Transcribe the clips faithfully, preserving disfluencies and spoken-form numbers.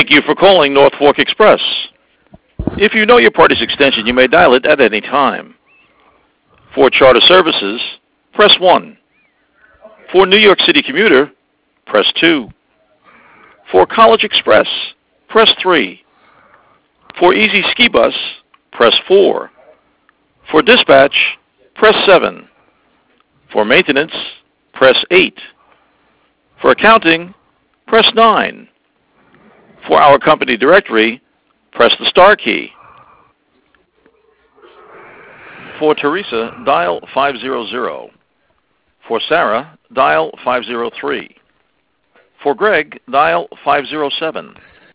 Thank you for calling North Fork Express. If you know your party's extension, you may dial it at any time. For charter services, press one. For New York City Commuter, press two. For College Express, press three. For Easy Ski Bus, press four. For dispatch, press seven. For maintenance, press eight. For accounting, press nine. For our company directory, press the star key. For Teresa, dial five hundred. For Sarah, dial five oh three. For Greg, dial five oh seven.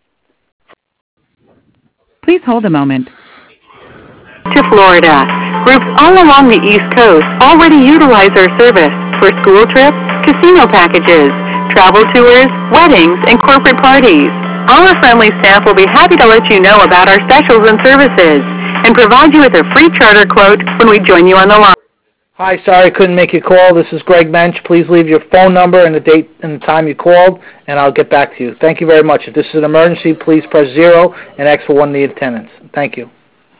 Please hold a moment. To Florida. Groups all along the East Coast already utilize our service for school trips, casino packages, travel tours, weddings, and corporate parties. Our friendly staff will be happy to let you know about our specials and services and provide you with a free charter quote when we join you on the line. Hi, sorry I couldn't make your call. This is Greg Mensch. Please leave your phone number and the date and the time you called, and I'll get back to you. Thank you very much. If this is an emergency, please press zero and ask for one of the attendants. Thank you.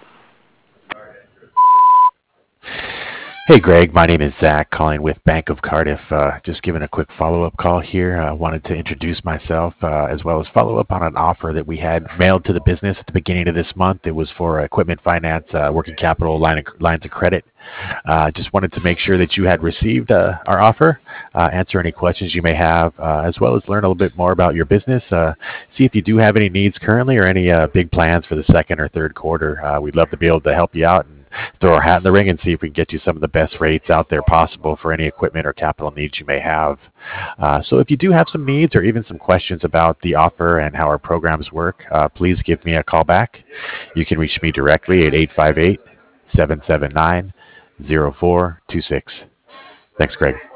Hey, Greg. My name is Zach, calling with Bank of Cardiff. Uh, just giving a quick follow-up call here. I uh, wanted to introduce myself uh, as well as follow up on an offer that we had mailed to the business at the beginning of this month. It was for equipment finance, uh, working capital, line of, lines of credit. Uh, just wanted to make sure that you had received uh, our offer, uh, answer any questions you may have, uh, as well as learn a little bit more about your business. Uh, see if you do have any needs currently or any uh, big plans for the second or third quarter. Uh, we'd love to be able to help you out and throw our hat in the ring and see if we can get you some of the best rates out there possible for any equipment or capital needs you may have. Uh, so if you do have some needs or even some questions about the offer and how our programs work, uh, please give me a call back. You can reach me directly at eight five eight, seven seven nine, zero four two six. Thanks, Greg.